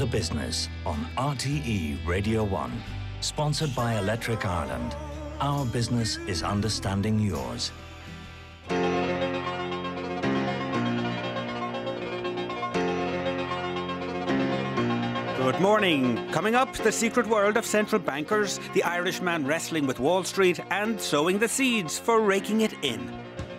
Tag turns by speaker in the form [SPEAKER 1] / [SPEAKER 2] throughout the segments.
[SPEAKER 1] The Business on RTE Radio 1. Sponsored by Electric Ireland. Our business is understanding yours.
[SPEAKER 2] Good morning. Coming up, the secret world of central bankers, the Irishman wrestling with Wall Street and sowing the seeds for raking it in.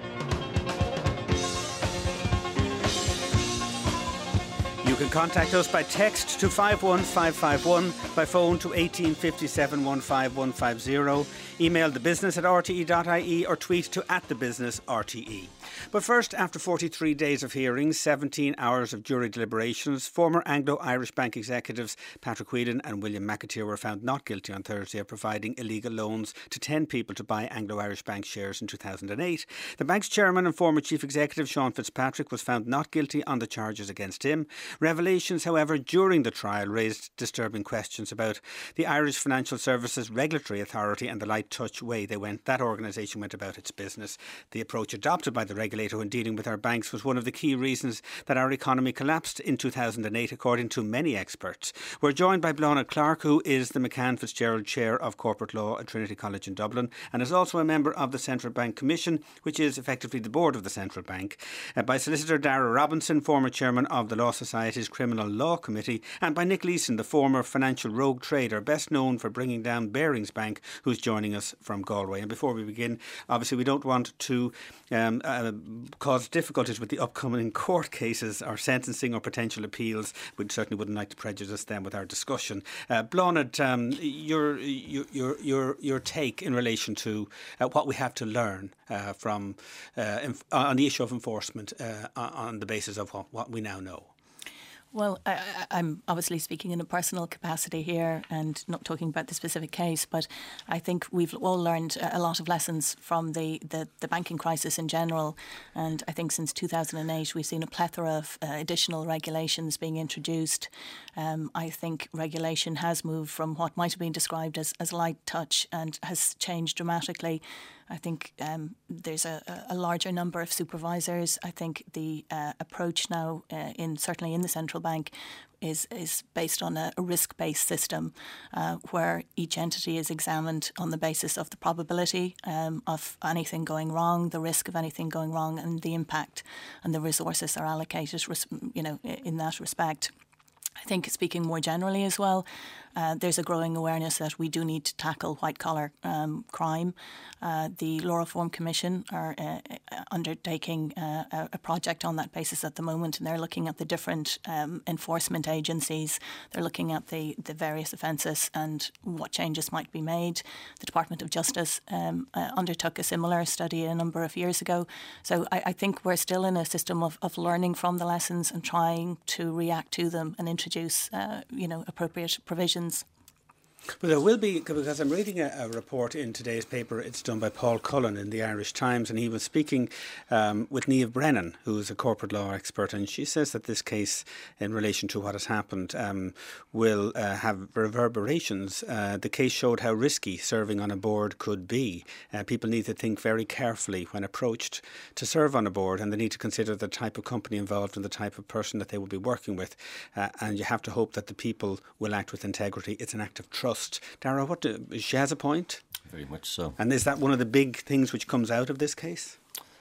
[SPEAKER 2] You can contact us by text to 51551, by phone to 1857 15150, email thebusiness@rte.ie or tweet to @thebusinessRTE. But first, after 43 days of hearings, 17 hours of jury deliberations, former Anglo-Irish Bank executives Patrick Whelan and William McAteer were found not guilty on Thursday of providing illegal loans to 10 people to buy Anglo-Irish Bank shares in 2008. The bank's chairman and former chief executive Sean Fitzpatrick was found not guilty on the charges against him. Revelations, however, during the trial raised disturbing questions about the Irish Financial Services Regulatory Authority and the light touch way that organisation went about its business. The approach adopted by the regulator when dealing with our banks was one of the key reasons that our economy collapsed in 2008, according to many experts. We're joined by Bláthnaid Clark, who is the McCann Fitzgerald Chair of Corporate Law at Trinity College in Dublin and is also a member of the Central Bank Commission, which is effectively the board of the Central Bank, by Solicitor Dara Robinson, former chairman of the Law Society's Criminal Law Committee, and by Nick Leeson, the former financial rogue trader, best known for bringing down Barings Bank, who's joining us from Galway. And before we begin, obviously we don't want to cause difficulties with the upcoming court cases or sentencing or potential appeals. We certainly wouldn't like to prejudice them with our discussion. Bláthnaid, your take in relation to what we have to learn from on the issue of enforcement on the basis of what we now know.
[SPEAKER 3] Well, I'm obviously speaking in a personal capacity here and not talking about the specific case, but I think we've all learned a lot of lessons from the banking crisis in general. And I think since 2008, we've seen a plethora of additional regulations being introduced. I think regulation has moved from what might have been described as light touch and has changed dramatically. I think there's a larger number of supervisors. I think the approach now, certainly in the central bank, is based on a risk-based system where each entity is examined on the basis of the probability of anything going wrong, the risk of anything going wrong, and the impact, and the resources are allocated, in that respect. I think, speaking more generally as well, there's a growing awareness that we do need to tackle white-collar crime. The Law Reform Commission are undertaking a project on that basis at the moment, and they're looking at the different enforcement agencies. They're looking at the various offences and what changes might be made. The Department of Justice undertook a similar study a number of years ago. So I think we're still in a system of learning from the lessons and trying to react to them and introduce appropriate provisions.
[SPEAKER 2] But there will be, because I'm reading a report in today's paper, it's done by Paul Cullen in the Irish Times, and he was speaking with Niamh Brennan, who is a corporate law expert, and she says that this case, in relation to what has happened, will have reverberations. The case showed how risky serving on a board could be. People need to think very carefully when approached to serve on a board, and they need to consider the type of company involved and the type of person that they will be working with. And you have to hope that the people will act with integrity. It's an act of trust. Dara, she has a point?
[SPEAKER 4] Very much so.
[SPEAKER 2] And is that one of the big things which comes out of this case?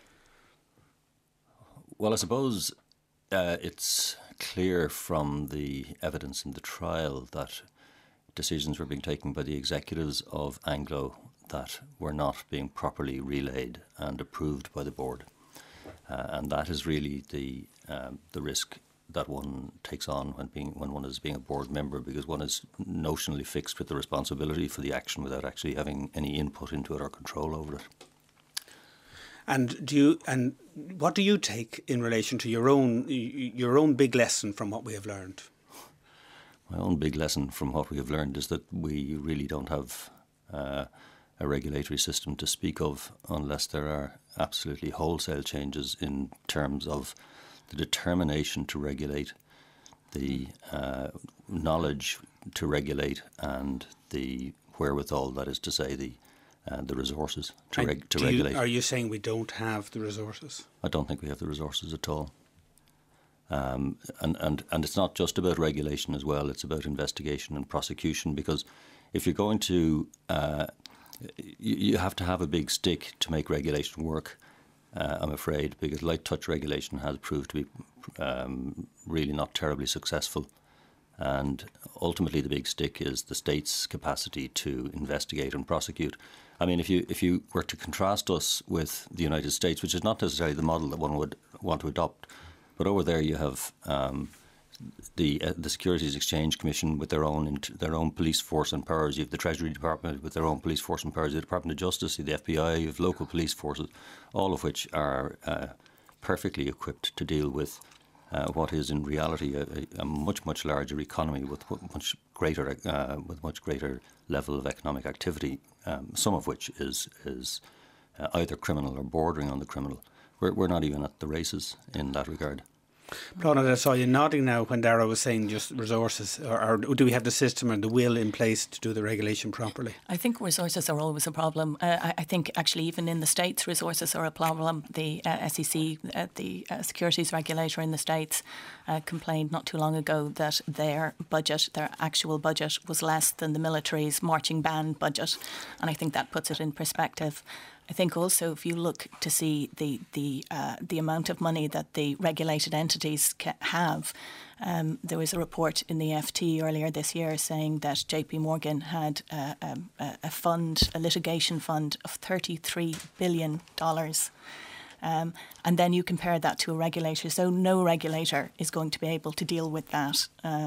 [SPEAKER 4] Well, I suppose it's clear from the evidence in the trial that decisions were being taken by the executives of Anglo that were not being properly relayed and approved by the board. And that is really the risk that one takes on when one is being a board member, because one is notionally fixed with the responsibility for the action without actually having any input into it or control over it.
[SPEAKER 2] And what do you take in relation to your own big lesson from what we have learned?
[SPEAKER 4] My own big lesson from what we have learned is that we really don't have a regulatory system to speak of unless there are absolutely wholesale changes in terms of the determination to regulate, the knowledge to regulate, and the wherewithal, that is to say, the resources to regulate.
[SPEAKER 2] Are you saying we don't have the resources?
[SPEAKER 4] I don't think we have the resources at all. And it's not just about regulation as well, it's about investigation and prosecution, because if you're going to, you have to have a big stick to make regulation work, I'm afraid, because light touch regulation has proved to be really not terribly successful. And ultimately the big stick is the state's capacity to investigate and prosecute. I mean, if you were to contrast us with the United States, which is not necessarily the model that one would want to adopt, but over there you have the Securities Exchange Commission with their own police force and powers. You have the Treasury Department with their own police force and powers. The Department of Justice, the FBI, you have local police forces, all of which are perfectly equipped to deal with what is in reality a much larger economy with much greater level of economic activity, some of which is either criminal or bordering on the criminal. We're not even at the races in that regard.
[SPEAKER 2] Bláthnaid, I saw you nodding now when Dara was saying just resources, or do we have the system and the will in place to do the regulation properly?
[SPEAKER 3] I think resources are always a problem. I think actually even in the States resources are a problem. The SEC, the securities regulator in the States, complained not too long ago that their actual budget was less than the military's marching band budget, and I think that puts it in perspective. I think also if you look to see the amount of money that the regulated entities have, there was a report in the FT earlier this year saying that JP Morgan had a litigation fund of $33 billion. And then you compare that to a regulator. So no regulator is going to be able to deal with that.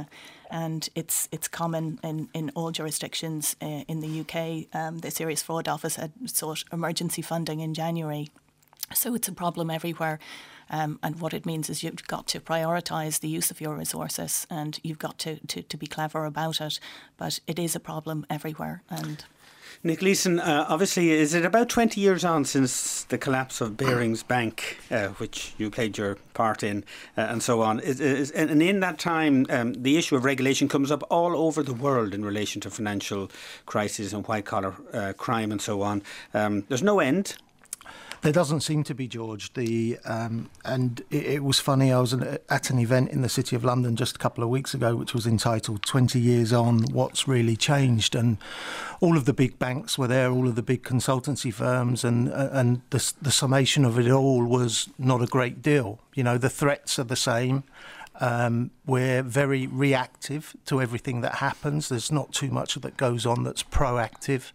[SPEAKER 3] And it's common in all jurisdictions. In the UK, the Serious Fraud Office had sought emergency funding in January. So it's a problem everywhere. And what it means is you've got to prioritise the use of your resources, and you've got to be clever about it. But it is a problem everywhere. And
[SPEAKER 2] Nick Leeson, obviously, is it about 20 years on since the collapse of Barings Bank, which you played your part in, and so on? And in that time, the issue of regulation comes up all over the world in relation to financial crises and white-collar crime and so on. There's no end.
[SPEAKER 5] There doesn't seem to be, George. And it was funny, I was at an event in the City of London just a couple of weeks ago, which was entitled 20 Years On, What's Really Changed? And all of the big banks were there, all of the big consultancy firms, and the summation of it all was not a great deal. You know, the threats are the same. We're very reactive to everything that happens. There's not too much that goes on that's proactive.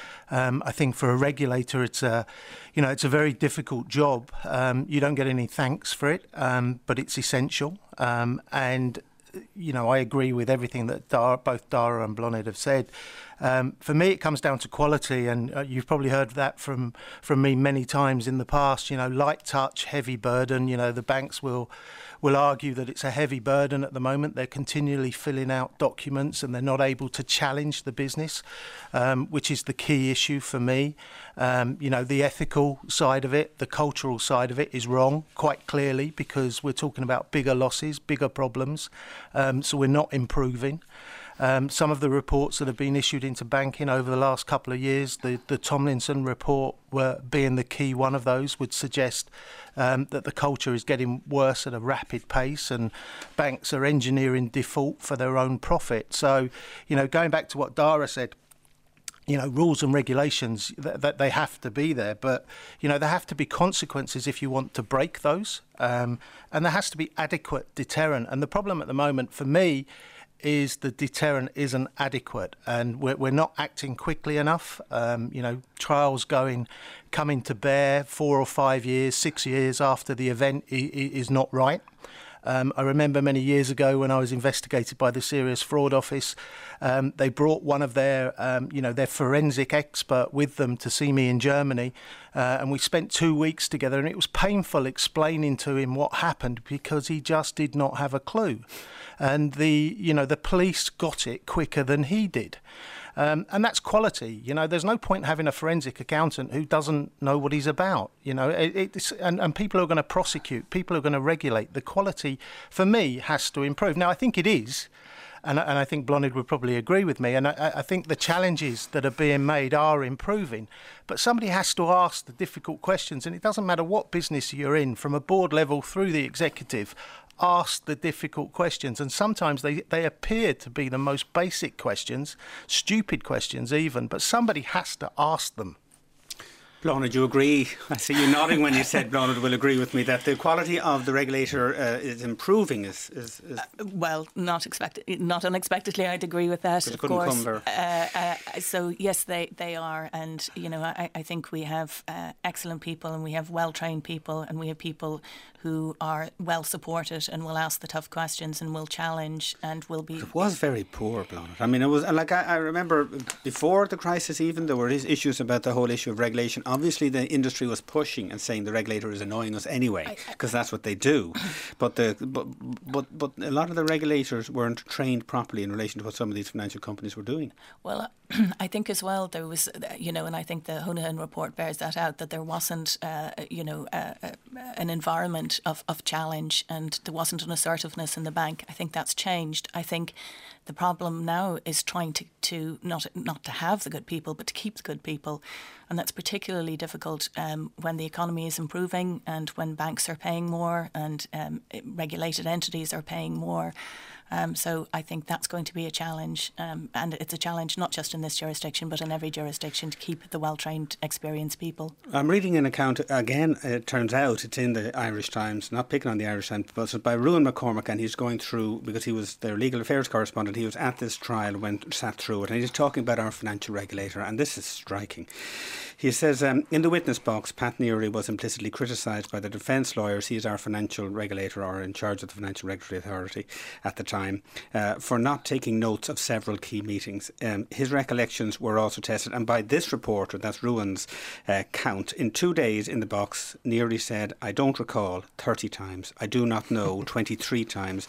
[SPEAKER 5] I think for a regulator, it's a very difficult job. You don't get any thanks for it, but it's essential. And I agree with everything that both Dara and Bláthnaid have said. For me, it comes down to quality, and you've probably heard that from me many times in the past. Light touch, heavy burden. The banks will argue that it's a heavy burden at the moment. They're continually filling out documents and they're not able to challenge the business, which is the key issue for me. The ethical side of it, the cultural side of it is wrong, quite clearly, because we're talking about bigger losses, bigger problems. So we're not improving. Some of the reports that have been issued into banking over the last couple of years, the Tomlinson report being the key one of those, would suggest that the culture is getting worse at a rapid pace and banks are engineering default for their own profit. So, going back to what Dara said, rules and regulations, that they have to be there, but, there have to be consequences if you want to break those. And there has to be adequate deterrent. And the problem at the moment for me is the deterrent isn't adequate, and we're not acting quickly enough. Trials coming to bear 4 or 5 years, 6 years after the event is not right. I remember many years ago when I was investigated by the Serious Fraud Office, they brought one of their forensic expert with them to see me in Germany, and we spent 2 weeks together, and it was painful explaining to him what happened because he just did not have a clue. And the police got it quicker than he did. And that's quality. There's no point having a forensic accountant who doesn't know what he's about. And people are going to prosecute, people are going to regulate. The quality, for me, has to improve. Now, I think it is. And I think Bláthnaid would probably agree with me. And I think the challenges that are being made are improving. But somebody has to ask the difficult questions. And it doesn't matter what business you're in, from a board level through the executive. ask the difficult questions, and sometimes they appear to be the most basic questions, stupid questions even, but somebody has to ask them.
[SPEAKER 2] Bláthnaid, do you agree? I see you nodding when you said Bláthnaid will agree with me that the quality of the regulator is improving.
[SPEAKER 3] Well, not unexpectedly, I'd agree with that. Of course. So yes, they are, and I think we have excellent people, and we have well-trained people, and we have people who are well supported and will ask the tough questions and will challenge and will be. It
[SPEAKER 2] was very poor, Bláthnaid. I mean, it was like I remember before the crisis, even there were issues about the whole issue of regulation. Obviously, the industry was pushing and saying the regulator is annoying us anyway, because that's what they do. But a lot of the regulators weren't trained properly in relation to what some of these financial companies were doing.
[SPEAKER 3] Well, I think as well there was, and I think the Honohan report bears that out, that there wasn't, an environment of challenge, and there wasn't an assertiveness in the bank. I think that's changed. I think the problem now is trying to not to have the good people, but to keep the good people. And that's particularly difficult when the economy is improving and when banks are paying more and regulated entities are paying more. So I think that's going to be a challenge. And it's a challenge not just in this jurisdiction, but in every jurisdiction, to keep the well-trained, experienced people.
[SPEAKER 2] I'm reading an account, again, it turns out it's in the Irish Times, not picking on the Irish Times, but it's by Ruan McCormack, and he's going through, because he was their legal affairs correspondent, he was at this trial, sat through it, and he's talking about our financial regulator, and this is striking. He says, in the witness box, Pat Neary was implicitly criticised by the defence lawyers, he is our financial regulator, or in charge of the Financial Regulatory Authority at the time, for not taking notes of several key meetings. His recollections were also tested, and by this reporter, that's Ruan's count, in 2 days in the box, Neary said, I don't recall 30 times, I do not know 23 times,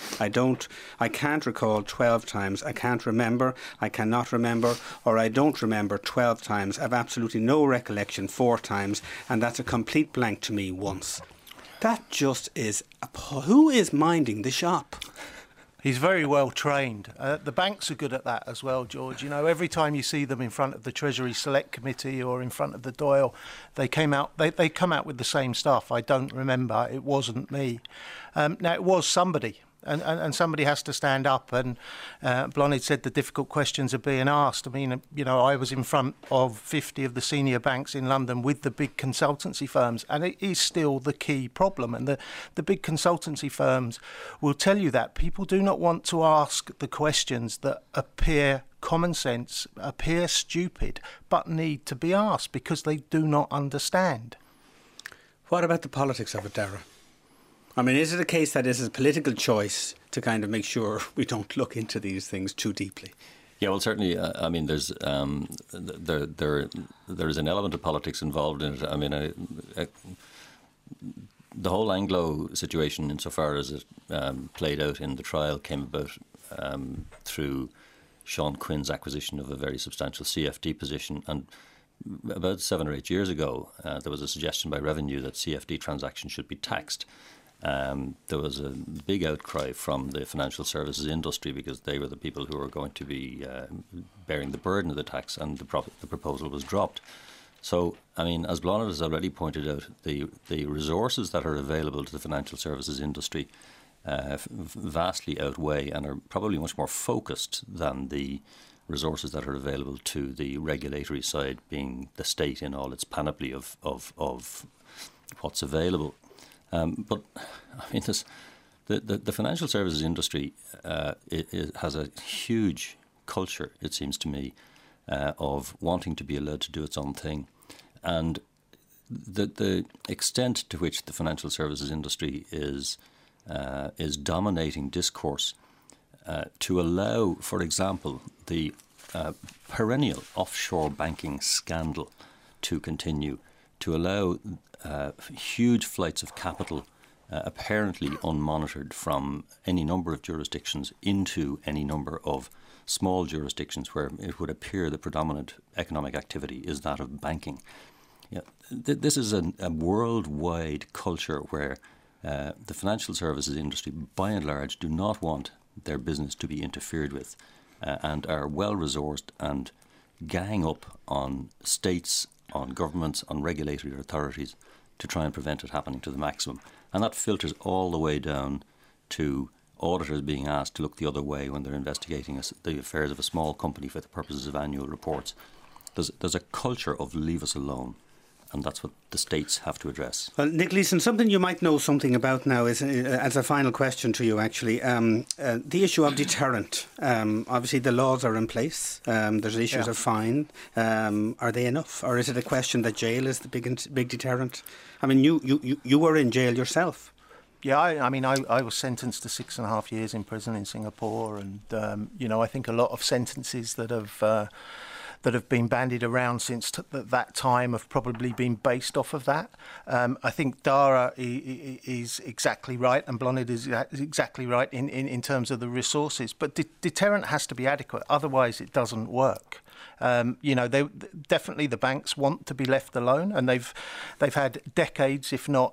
[SPEAKER 2] I can't recall 12 times, I can't remember, I cannot remember, or I don't remember 12 times, I've absolutely no recollection 4 times, and that's a complete blank to me once. That just is who is minding the shop?
[SPEAKER 5] He's very well trained. The banks are good at that as well, George. Every time you see them in front of the Treasury Select Committee or in front of the Dáil, they come out with the same stuff. I don't remember. It wasn't me. Now, it was somebody. And somebody has to stand up, and Bláthnaid said the difficult questions are being asked. I mean, I was in front of 50 of the senior banks in London with the big consultancy firms, and it is still the key problem. And the big consultancy firms will tell you that people do not want to ask the questions that appear common sense, appear stupid, but need to be asked because they do not understand.
[SPEAKER 2] What about the politics of it, Darragh? I mean, is it a case that this is a political choice to kind of make sure we don't look into these things too deeply?
[SPEAKER 4] Yeah, well, certainly. I mean, there's there is an element of politics involved in it. I mean, the whole Anglo situation, insofar as it played out in the trial, came about through Sean Quinn's acquisition of a very substantial CFD position. And about 7 or 8 years ago, there was a suggestion by Revenue that CFD transactions should be taxed. There was a big outcry from the financial services industry because they were the people who were going to be bearing the burden of the tax, and the proposal was dropped. So, I mean, as Bláthnaid has already pointed out, the resources that are available to the financial services industry vastly outweigh and are probably much more focused than the resources that are available to the regulatory side, being the state in all its panoply of what's available. But I mean, the financial services industry it has a huge culture, it seems to me, of wanting to be allowed to do its own thing, and the extent to which the financial services industry is dominating discourse to allow, for example, the perennial offshore banking scandal to continue, to allow huge flights of capital apparently unmonitored from any number of jurisdictions into any number of small jurisdictions where it would appear the predominant economic activity is that of banking. Yeah, this is a worldwide culture where the financial services industry, by and large, do not want their business to be interfered with and are well-resourced and gang up on states, on governments, on regulatory authorities to try and prevent it happening to the maximum. And that filters all the way down to auditors being asked to look the other way when they're investigating the affairs of a small company for the purposes of annual reports. There's a culture of leave us alone. And that's what the states have to address. Well,
[SPEAKER 2] Nick Leeson, something you might know something about now is, as a final question to you actually, the issue of deterrent. Obviously the laws are in place. There's issues of fine. Are they enough? Or is it a question that jail is the big deterrent? I mean, you were in jail yourself.
[SPEAKER 5] Yeah, I was sentenced to 6.5 years in prison in Singapore. And, I think a lot of sentences that have been bandied around since that time have probably been based off of that. I think Dara is exactly right, and Bláthnaid is exactly right in terms of the resources. But deterrent has to be adequate, otherwise it doesn't work. Definitely the banks want to be left alone, and they've had decades, if not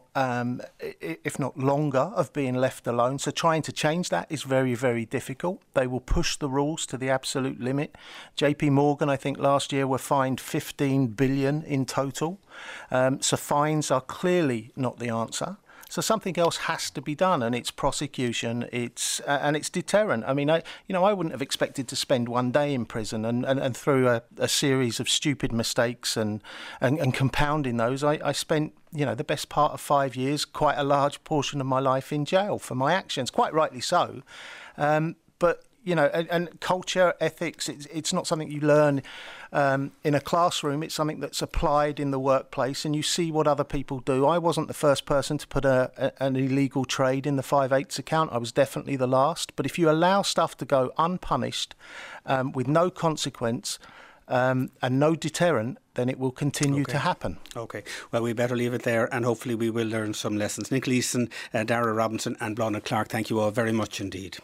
[SPEAKER 5] longer, of being left alone. So trying to change that is very, very difficult. They will push the rules to the absolute limit. JP Morgan, I think last year, were fined 15 billion in total. So fines are clearly not the answer. So something else has to be done, and it's prosecution, it's deterrent. I mean, I wouldn't have expected to spend one day in prison, and through a series of stupid mistakes and compounding those, I spent, the best part of 5 years, quite a large portion of my life in jail for my actions, quite rightly so. But and culture, ethics, it's not something you learn in a classroom. It's something that's applied in the workplace, and you see what other people do. I wasn't the first person to put an illegal trade in the 5/8 account. I was definitely the last. But if you allow stuff to go unpunished, with no consequence, and no deterrent, then it will continue to happen.
[SPEAKER 2] OK. Well, we better leave it there, and hopefully we will learn some lessons. Nick Leeson, Dara Robinson and Bláthnaid Clark, thank you all very much indeed.